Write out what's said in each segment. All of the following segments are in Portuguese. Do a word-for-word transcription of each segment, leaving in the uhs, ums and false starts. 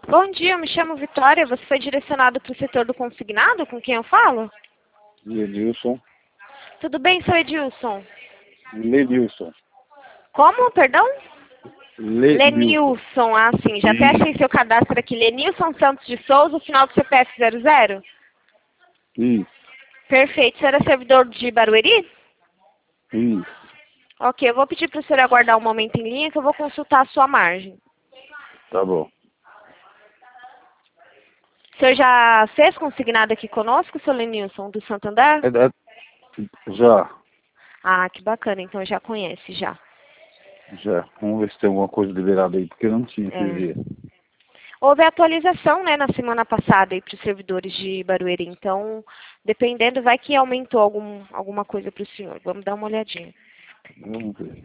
Bom dia, eu me chamo Vitória. Você foi direcionado para o setor do consignado? Com quem eu falo? Ledilson. Tudo bem, seu Edilson? Ledilson. Como, perdão? Ledilson. Lenilson, ah, sim. Já até achei seu cadastro aqui. Lenilson Santos de Souza, final do C P F zero zero? Isso. Perfeito. Você era servidor de Barueri? Isso. Ok, eu vou pedir para o senhor aguardar um momento em linha que eu vou consultar a sua margem. Tá bom. O senhor já fez consignado aqui conosco, seu Lenilson, do Santander? É, é, já. Ah, que bacana. Então já conhece, já. Já. Vamos ver se tem alguma coisa liberada aí, porque não tinha É. esses dias. Houve atualização, né, na semana passada aí para os servidores de Barueri. Então, dependendo, vai que aumentou algum, alguma coisa para o senhor. Vamos dar uma olhadinha. Vamos ver.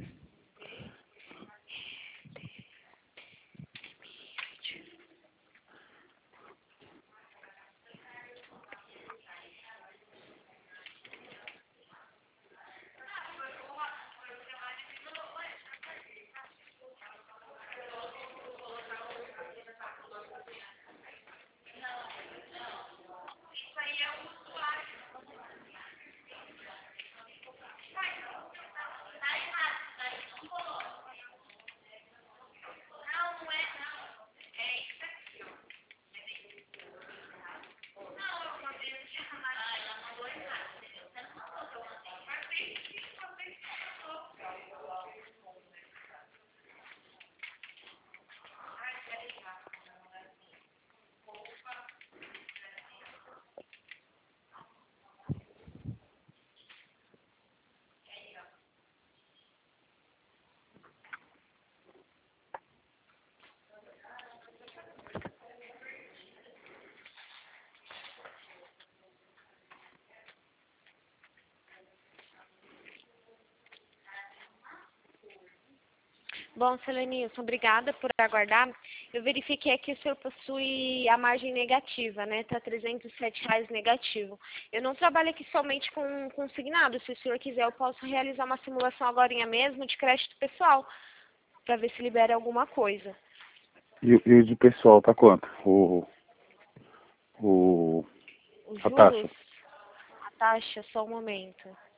Bom, Selenilson, obrigada por aguardar. Eu verifiquei aqui que o senhor possui a margem negativa, né? Está trezentos e sete reais negativo. Eu não trabalho aqui somente com consignado. Se o senhor quiser, eu posso realizar uma simulação agorinha mesmo de crédito pessoal, para ver se libera alguma coisa. E, o- e o de pessoal, tá quanto? O. O. Os A taxa. juros, a taxa, só um momento.